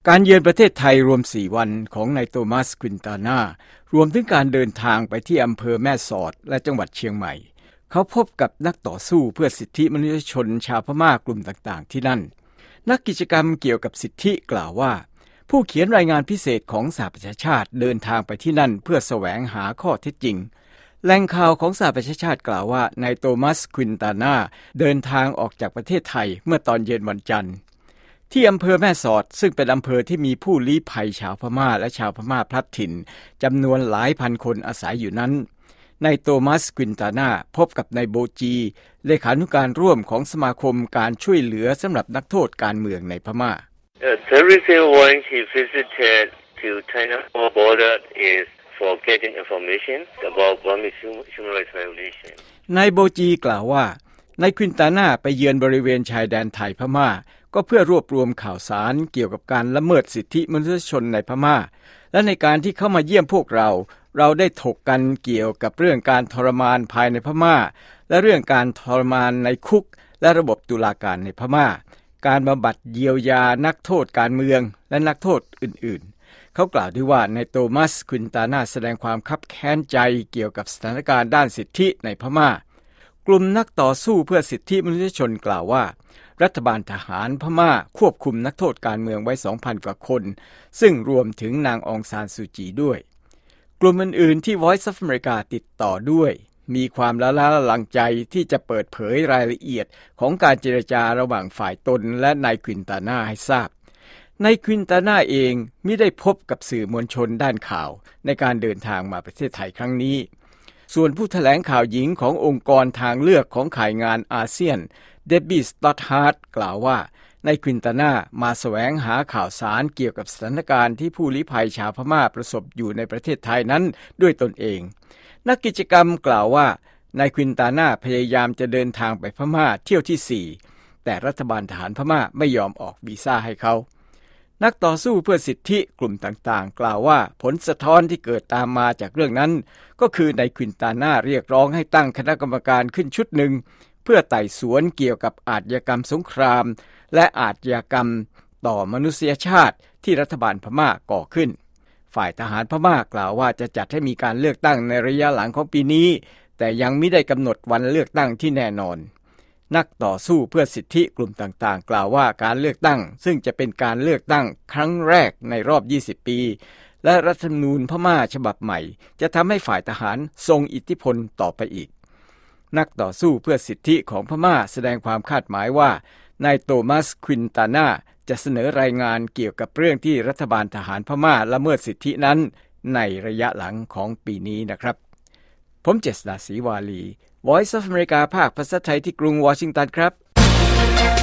การเยือนประเทศไทยรวม4วันของนายโทมัส ควินตานารวมถึงการเดินทางไปที่อำเภอแม่สอดและจังหวัดเชียงใหม่เขาพบกับนักต่อสู้เพื่อสิทธิมนุษยชนชาวพม่ากลุ่มต่างๆที่นั่นนักกิจกรรมเกี่ยวกับสิทธิกล่าวว่าผู้เขียนรายงานพิเศษของสหประชาชาติเดินทางไปที่นั่นเพื่อแสวงหาข้อเท็จจริงแหล่งข่าวของสหประชาชาติกล่าวว่านายโทมัส ควินตานาเดินทางออกจากประเทศไทยเมื่อตอนเย็นวันจันทร์ที่อำเภอแม่สอดซึ่งเป็นอำเภอที่มีผู้ลี้ภัยชาวพม่าและชาวพม่าพลัดถิ่นจำนวนหลายพันคนอาศัยอยู่นั้นนายโทมัส ควินตานาพบกับนายโบจีเลขานุการร่วมของสมาคมการช่วยเหลือสำหรับนักโทษการเมืองในพม่า The reason why he visited to China border is for getting information about Burmese human rights violation. นายโบจีกล่าวว่านายควินตานาไปเยือนบริเวณชายแดนไทยพม่าก็เพื่อรวบรวมข่าวสารเกี่ยวกับการละเมิดสิทธิมนุษยชนในพม่าและในการที่เข้ามาเยี่ยมพวกเราได้ถกกันเกี่ยวกับเรื่องการทรมานภายในพม่าและเรื่องการทรมานในคุกและระบบตุลาการในพม่าการบำบัดเยียวยานักโทษการเมืองและนักโทษอื่นๆเขากล่าวด้วยว่านายโทมัส ควินตานาแสดงความคับแค้นใจเกี่ยวกับสถานการณ์ด้านสิทธิในพม่ากลุ่มนักต่อสู้เพื่อสิทธิมนุษยชนกล่าวว่ารัฐบาลทหารพม่าควบคุมนักโทษการเมืองไว้ 2,000 กว่าคนซึ่งรวมถึงนางองซานซูจีด้วยกลุ่มอื่นๆที่ Voice of America ติดต่อด้วยมีความละล้าละลังใจที่จะเปิดเผยรายละเอียดของการเจรจาระหว่างฝ่ายตนและนายควินตานาให้ทราบนายควินตานาเองมิได้พบกับสื่อมวลชนด้านข่าวในการเดินทางมาประเทศไทยครั้งนี้ส่วนผู้แถลงข่าวหญิงขององค์กรทางเลือกของข่ายงานอาเซียนเดบบี้ สต็อตฮาร์ทกล่าวว่านายควินตานามาแสวงหาข่าวสารเกี่ยวกับสถานการณ์ที่ผู้ลี้ภัยชาวพม่าประสบอยู่ในประเทศไทยนั้นด้วยตนเองนักกิจกรรมกล่าวว่านายควินตานาพยายามจะเดินทางไปพม่าเที่ยวที่4แต่รัฐบาลทหารพม่าไม่ยอมออกวีซ่าให้เขานักต่อสู้เพื่อสิทธิกลุ่มต่างๆกล่าวว่าผลสะท้อนที่เกิดตามมาจากเรื่องนั้นก็คือนายควินตานาเรียกร้องให้ตั้งคณะกรรมการขึ้นชุดหนึ่งเพื่อไต่สวนเกี่ยวกับอาชญากรรมสงครามและอาชญากรรมต่อมนุษยชาติที่รัฐบาลพม่าก่อขึ้นฝ่ายทหารพม่ากล่าวว่าจะจัดให้มีการเลือกตั้งในระยะหลังของปีนี้แต่ยังไม่ได้กำหนดวันเลือกตั้งที่แน่นอนนักต่อสู้เพื่อสิทธิกลุ่มต่างๆกล่าวว่าการเลือกตั้งซึ่งจะเป็นการเลือกตั้งครั้งแรกในรอบ20ปีและรัฐธรรมนูญพม่าฉบับใหม่จะทำให้ฝ่ายทหารทรงอิทธิพลต่อไปอีกนักต่อสู้เพื่อสิทธิของพม่าแสดงความคาดหมายว่านายโทมัส ควินตานาจะเสนอรายงานเกี่ยวกับเรื่องที่รัฐบาลทหารพม่าละเมิดสิทธินั้นในระยะหลังของปีนี้นะครับผมเจษฎา ศรีวาลี Voice of America ภาคภาษาไทยที่กรุงวอชิงตันครับ